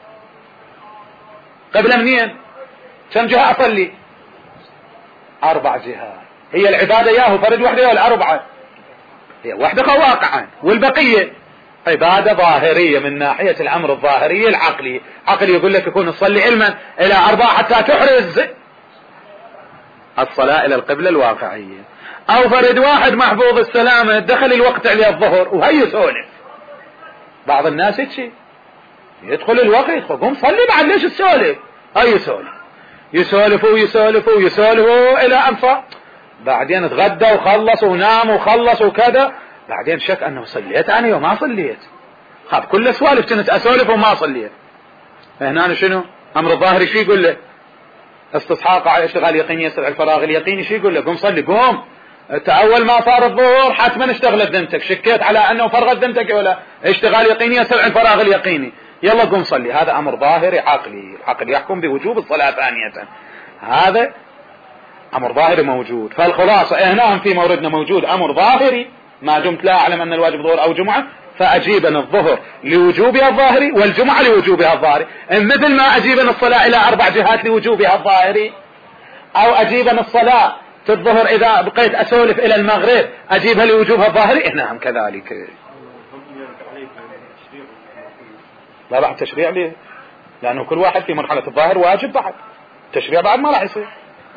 قبلة منين؟ كم جهة أصلي؟ أربع جهات، هي العبادة ياهو فرد واحدة ولا أربعة؟ هي واحدة واقعا، والبقية عبادة ظاهرية من ناحية الأمر الظاهري العقلي. عقلي يقول لك يكون تصلي علما إلى أربعة حتى تحرز الصلاة إلى القبلة الواقعية، أو فرد واحد محفوظ السلامة دخل الوقت عليه الظهر وهي سولف، بعض الناس يتشي يدخل الوقت يدخل قوم صلي بعد ليش السولف، هي سولف يسولفوا ويسولفوا ويسولفوا إلى أنفا، بعدين تغدى وخلص ونام وخلص وكذا، بعدين شك أنه صليت أنا وما صليت، خاب كل سوالف كنت أسولف وما صليت. هنا شنو أمر الظاهري؟ شي يقول له استصحاق على اشتغال يقيني يسرع الفراغ اليقيني، شي يقول له قم صلي، قوم انت اول ما صار الظهور حتما اشتغلت ذمتك، شكيت على انه فرغت ذمتك ولا اشتغال يقيني يسرع الفراغ اليقيني، يلا قم صلي. هذا امر ظاهري عقلي، العقل يحكم بوجوب الصلاة ثانية، هذا امر ظاهري موجود. فالخلاصة هنا في موردنا موجود امر ظاهري، ما دمت لا اعلم ان الواجب ظهر او جمعة فاجيبا الظهر لوجوبها الظاهري والجمعة لوجوبها الظاهري، مثل ما اجيبا الصلاة الى اربع جهات لوجوبها الظاهري، او اجيبا الصلاة في الظهر اذا بقيت اسولف الى المغرب اجيبها لوجوبها الظاهري. نعم كذلك. لا بعد تشريع ليه؟ لانه كل واحد في مرحلة الظاهر واجب، بعد تشريع بعد ما راح يصير.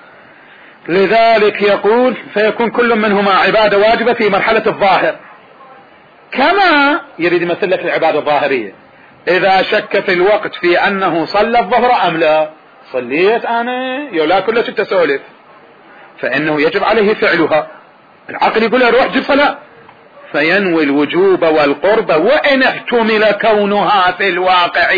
لذلك يقول فيكون كل منهما عبادة واجبة في مرحلة الظاهر، كما يريد يمثل لك العبادة الظاهرية. إذا شك في الوقت في أنه صلى الظهر أم لا، صليت أنا يولا كلش التسولف، فإنه يجب عليه فعلها. العقل يقول له روح جب صلاة، فينوي الوجوب والقرب وإن احتمل كونها في الواقع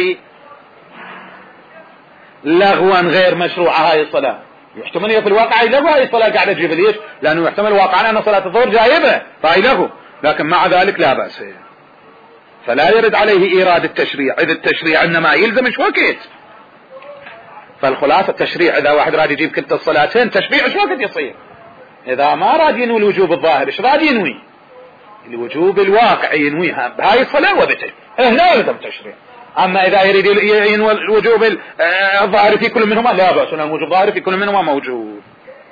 لغوا غير مشروعة. هاي الصلاة يحتمل هي في الواقع لغو، هاي الصلاة قاعدة تجيب ليش؟ لأنه يحتمل واقعا أن صلاة الظهر جايبة فهي لغو، لكن مع ذلك لا بأس، فلا يرد عليه إيراد التشريع، إذ التشريع إنما يلزم ايش وقت. فالخلاصة التشريع إذا واحد راد يجيب كلتا الصلاتين تشريع ايش وقت يصير؟ إذا ما راد ينوي الوجوب الظاهر ايش راد ينوي؟ الوجوب الواقع ينويها بهاي الصلاة وبتشريع، هنا يلزم تشريع. أما إذا يريد ينوي الوجوب الظاهر في كل منهما لا بأس، لأن الوجوب الظاهر في كل منهما موجود.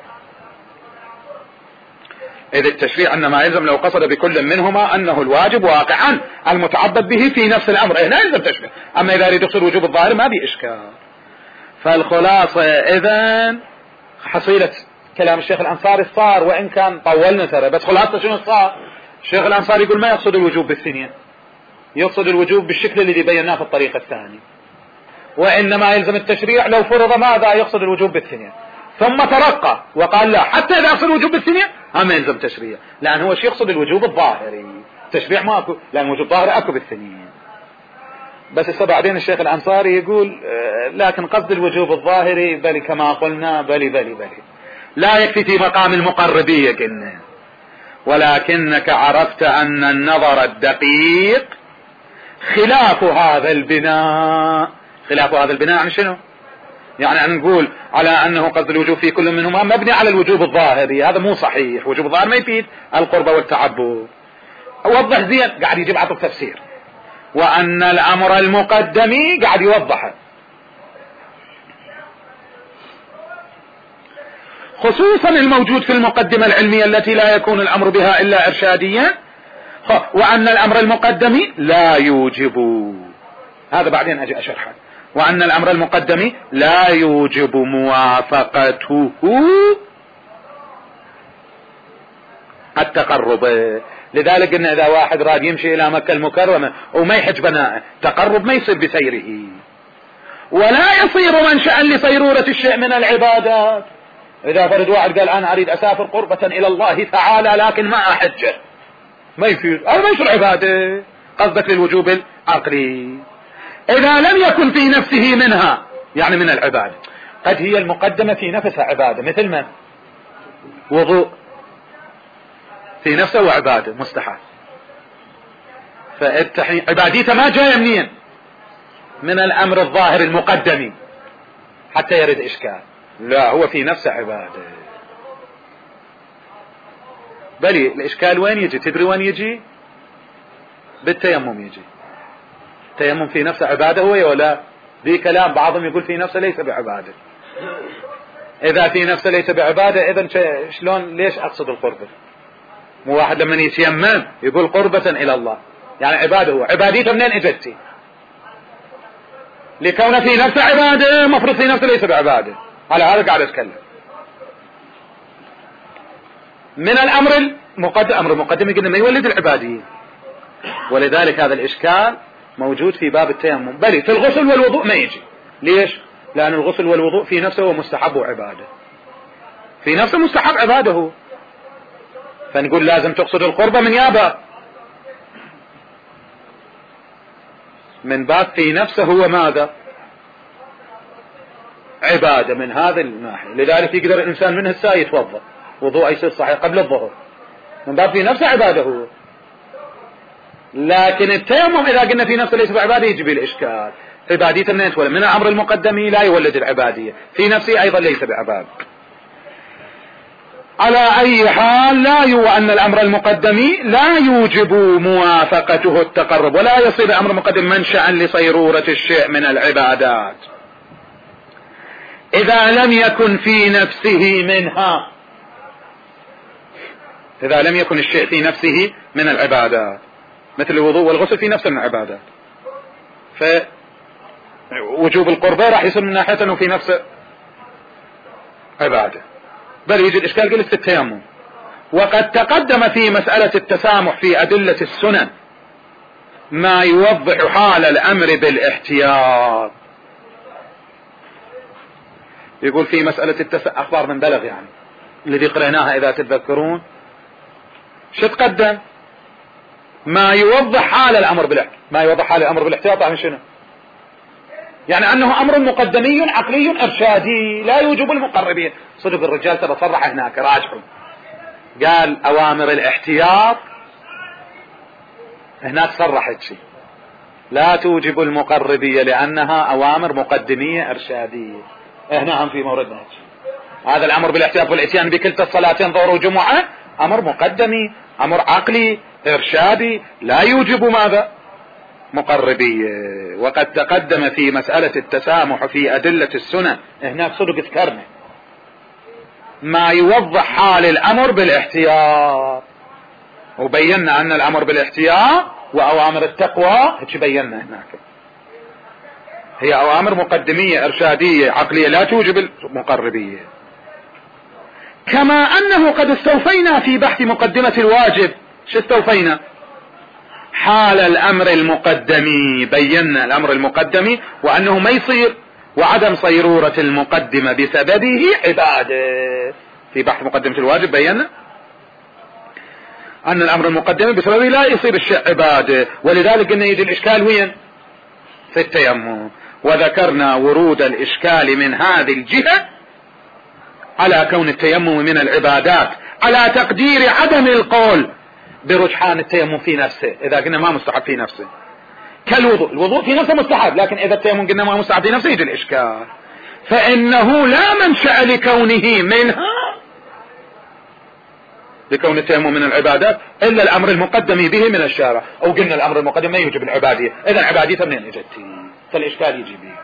إذ التشريع أنما يلزم لو قصد بكل منهما أنه الواجب واقعا المتعبد به في نفس الأمر، هنا يلزم تشريع. أما إذا يريد يقصد وجوب الظاهر ما بي إشكال. فالخلاصة إذن حصيلة كلام الشيخ الأنصاري صار، وإن كان طولنا ترى، بس خلاصة شنو صار؟ الشيخ الأنصاري يقول ما يقصد الوجوب بالثنين، يقصد الوجوب بالشكل الذي بيناه في الطريق الثاني، وإنما يلزم التشريع لو فرض ماذا يقصد الوجوب بالثنين، ثم ترقى وقال لا حتى إذا يقصد الوجوب بالثنين هم يلزم تشريع، لأن هو شيء يقصد الوجوب الظاهري، تشريع ما أكو، لأن وجوب ظاهري أكو بالثنين. بس هسه بعدين الشيخ الأنصاري يقول لكن قصد الوجوب الظاهري بل كما قلنا بل بل بل لا يكفي في مقام المقربية كنا، ولكنك عرفت أن النظر الدقيق خلاف هذا البناء. خلاف هذا البناء يعني شنو؟ يعني أن نقول على أنه قصد الوجوب في كل منهما مبني على الوجوب الظاهري، هذا مو صحيح. وجوب الظاهر ما يفيد القربة والتعبد. وضح زين، قاعد يجيب عطف تفسير. وأن الأمر المقدم قاعد يوضحه، خصوصا الموجود في المقدمة العلمية التي لا يكون الأمر بها إلا إرشاديا، وأن الأمر المقدم لا يوجب، هذا بعدين أجي أشرحه، وأن الأمر المقدم لا يوجب موافقته التقرب. لذلك قلنا إذا واحد راد يمشي إلى مكة المكرمة وما يحج بناء تقرب ما يصير بسيره، ولا يصير منشأ لصيرورة الشيء من العبادات. إذا فرد واحد قال أنا أريد أسافر قربة إلى الله تعالى لكن ما أحج، ما يفيد، أو ما يصير عبادة. قصدك للوجوب العقلي. إذا لم يكن في نفسه منها يعني من العبادة، قد هي المقدمة في نفسها عبادة، مثل من وضوء في نفسه وعبادة مستحيل، فالتحين عباديته ما جاية منين؟ من الأمر الظاهر المقدم حتى يرد إشكال. لا، هو في نفسه عبادة. بلي الإشكال وين يجي؟ تدري وين يجي؟ بالتيمم يجي. التيمم في نفسه عبادة هو ولا؟ ذي كلام بعضهم يقول في نفسه ليس بعبادة. إذا في نفسه ليس بعبادة إذن شلون ليش أقصد القربة؟ مو واحد لما يتيمم يقول قربة إلى الله يعني عبادة، هو عباديته منين اجتي؟ لكونه في نفسه عبادة مفروض في نفسه ليس بعبادة. على هذا قاعد أتكلم. من الأمر المقدم، أمر المقدم قلنا ما يولد العبادية، ولذلك هذا الإشكال موجود في باب التيمم. بل في الغسل والوضوء ما يجي. ليش؟ لأن الغسل والوضوء في نفسه هو مستحب وعبادة، في نفسه مستحب عباده، فنقول لازم تقصد القربة من يابا من باب في نفسه هو ماذا؟ عبادة من هذا الناحية. لذلك يقدر الإنسان منه الساعة يتوضأ وضوء يصير صحيح قبل الظهر من باب في نفسه عبادة هو. لكن التيمم إذا قلنا في نفسه ليس بعبادة يجي بالإشكال. عبادية منين تولد؟ من الأمر المقدم لا يولد العبادية، في نفسه أيضا ليس بعباد. على أي حال لا يو أن الأمر المقدم لا يوجب موافقته التقرب، ولا يصير الأمر المقدم منشأ لصيرورة الشيء من العبادات إذا لم يكن في نفسه منها، إذا لم يكن الشيء في نفسه من العبادات، مثل الوضوء والغسل في نفسه من العبادات، فوجوب القربة راح يصير من ناحية أنه في نفسه عبادة. بل يجي الإشكال قلت في التيمم. وقد تقدم في مسألة التسامح في أدلة السنن ما يوضح حال الأمر بالاحتياط. يقول في مسألة التسامح أخبار من بلغ يعني الذي قرأناها إذا تتذكرون، شو تقدم؟ ما يوضح حال الأمر بالاحتياط. ما يوضح حال الأمر بالاحتياط يعني شنو؟ يعني أنه أمر مقدمي عقلي إرشادي لا يوجب المقربين. صدق الرجال ترى صرح هناك راجعوا قال أوامر الاحتياط هناك صرحت شيء لا توجب المقربية لأنها أوامر مقدمية إرشادية. هنا هم في موردنا هذا الأمر بالاحتياط والإتيان بكلتا الصلاتين ظهر وجمعة أمر مقدمي، أمر عقلي إرشادي لا يوجب ماذا؟ مقربية. وقد تقدم في مسألة التسامح في أدلة السنن هناك صدق ذكرنا ما يوضح حال الأمر بالاحتياط، وبينا أن الأمر بالاحتياط وأوامر التقوى هيك بينا هناك هي أوامر مقدمية إرشادية عقلية لا توجب المقربية. كما أنه قد استوفينا في بحث مقدمة الواجب شو استوفينا؟ حال الأمر المقدمي، بينا الأمر المقدمي وأنه ما يصير وعدم صيرورة المقدمة بسببه عبادة. في بحث مقدمة الواجب بينا أن الأمر المقدمي بسببه لا يصير الشيء عبادة، ولذلك قلنا يجي الإشكال وين؟ في التيمم. وذكرنا ورود الإشكال من هذه الجهة على كون التيمم من العبادات، على تقدير عدم القول برجحان التيمم في نفسه إذا قلنا ما مستحب في نفسه، كالوضوء. الوضوء في نفسه مستحب، لكن إذا التيمم قلنا ما مستحب في نفسه يجي الإشكال. فإنه لا منشأ لكونه منها، لكون التيمم من العبادات، إلا الأمر المقدم به من الشارع. أو قلنا الأمر المقدم ما يوجب العبادية، إذا العبادية منين إجت؟ فالإشكال يجي به.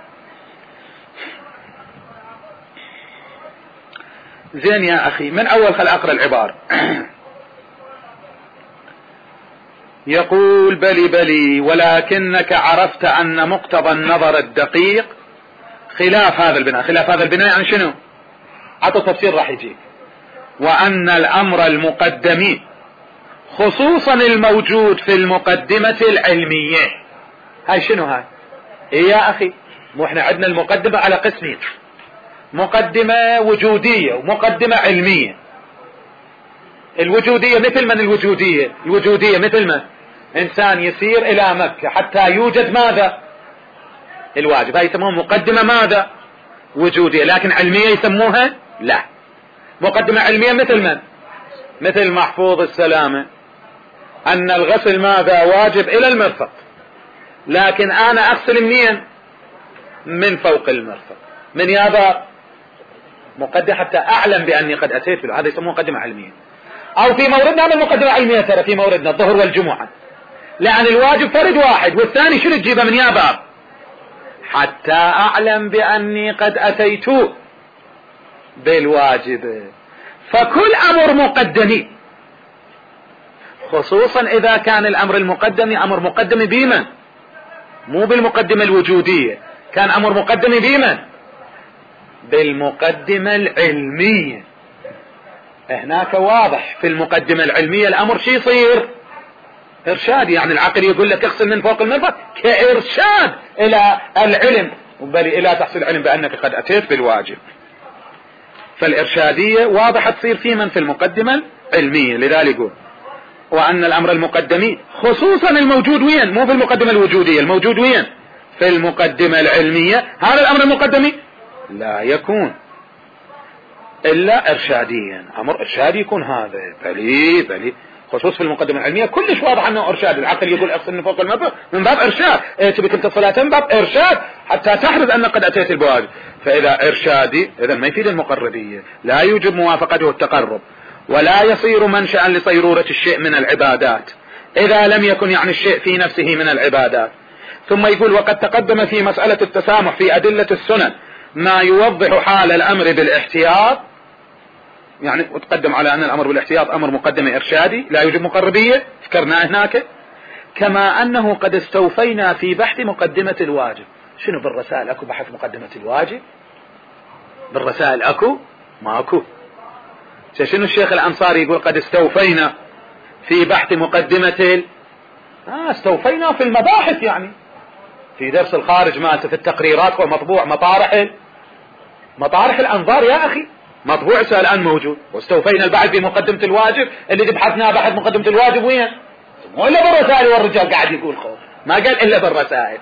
زين يا أخي، من أول خل أقرأ العبارة. يقول بلي بلي ولكنك عرفت أن مقتضى النظر الدقيق خلاف هذا البناء. خلاف هذا البناء يعني شنو؟ عطوا تفسير راح يجيك. وأن الأمر المقدم خصوصا الموجود في المقدمة العلمية. هاي شنو هاي؟ إيه يا أخي، مو احنا عندنا المقدمة على قسمين، مقدمة وجودية ومقدمة علمية. الوجودية مثل من؟ الوجودية الوجودية مثل من؟ إنسان يسير إلى مكة حتى يوجد ماذا؟ الواجب. هاي يسموها مقدمة ماذا؟ وجودية. لكن علمية يسموها لا، مقدمة علمية مثل من؟ مثل محفوظ السلامة، أن الغسل ماذا؟ واجب إلى المرفق، لكن أنا أغسل منين؟ من فوق المرفق. من يابا؟ مقدمة حتى أعلم بأني قد أتيت له، هذا يسموه مقدمة علمية. أو في موردنا من مقدمة علمية، ترى في موردنا الظهر والجمعة، لأن الواجب فرد واحد والثاني شنو تجيبه من يابا؟ حتى أعلم بأني قد أتيت بالواجب. فكل أمر مقدم، خصوصا إذا كان الأمر المقدم أمر مقدم بمن؟ مو بالمقدمة الوجودية، كان أمر مقدم بمن؟ بالمقدمة العلمية. هناك واضح في المقدمة العلمية الأمر شي يصير؟ إرشاد. يعني العقل يقول لك اغسل من فوق المرفق كإرشاد إلى العلم، بل إلى تحصيل العلم بأنك قد أتيت بالواجب. فالإرشادية واضحة تصير في من؟ في المقدمة العلمية. لذلك يقول وأن الأمر المقدمي خصوصا الموجود وين؟ مو في المقدمة الوجودية، الموجود وين؟ في المقدمة العلمية. هذا الأمر المقدمي لا يكون إلا إرشاديا. أمر إرشادي يكون هذا بلي بلي، خصوص في المقدمة العلمية كلش واضح أنه إرشاد. العقل يقول أغسل من فوق المرفق من باب إرشاد، إيه تبي كنت الصلاة من باب إرشاد حتى تحرز أن قد أتيت البواجب. فإذا إرشادي إذا ما يفيد المقربية، لا يوجب موافقته التقرب، ولا يصير منشأ لصيرورة الشيء من العبادات إذا لم يكن يعني الشيء في نفسه من العبادات. ثم يقول وقد تقدم في مسألة التسامح في أدلة السنن ما يوضح حال الأمر بالاحتياط، يعني وتقدم على أن الأمر بالاحتياط أمر مقدم إرشادي لا يوجب مقربية، ذكرناه هناك. كما أنه قد استوفينا في بحث مقدمة الواجب. شنو بالرسائل أكو بحث مقدمة الواجب؟ بالرسائل أكو؟ ما أكو. شنو الشيخ الأنصاري يقول قد استوفينا في بحث مقدمة ال... آه استوفينا في المباحث، يعني في درس الخارج مالته في التقريرات ومطبوع مطارح ال... مطارح الأنظار يا أخي، مطبوع الآن موجود. واستوفينا البحث في مقدمة الواجب، اللي بحثناه بحث مقدمة الواجب وين؟ مو إلا بالرسائل، والرجال قاعد يقول خوف ما قال إلا بالرسائل.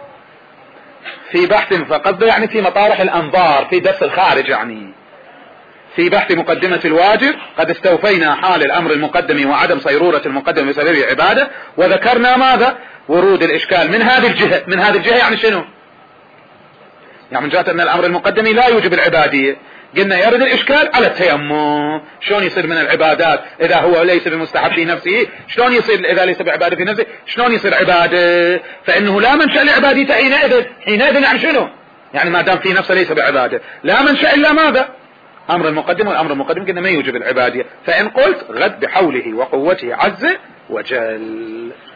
في بحث فقد يعني في مطارح الأنظار في درس الخارج، يعني في بحث مقدمة الواجب قد استوفينا حال الأمر المقدم وعدم صيرورة المقدم بسبب عبادة. وذكرنا ماذا؟ ورود الإشكال من هذه الجهة. من هذه الجهة يعني شنو؟ يعني من جهة أن الأمر المقدم لا يوجب العبادية. قلنا يرد الإشكال على التيمم، شلون يصير من العبادات إذا هو ليس بمستحب في نفسه؟ شلون يصير إذا ليس بعبادة في نفسه؟ شلون يصير عبادة؟ فإنه لا منشأ لعبادته حينئذ. حينئذ يعني شنو؟ يعني ما دام في نفسه ليس بعبادة لا منشأ إلا ماذا؟ أمر المقدم. والأمر المقدم قلنا ما يوجب العبادية. فإن قلت غد بحوله وقوته عز وجل.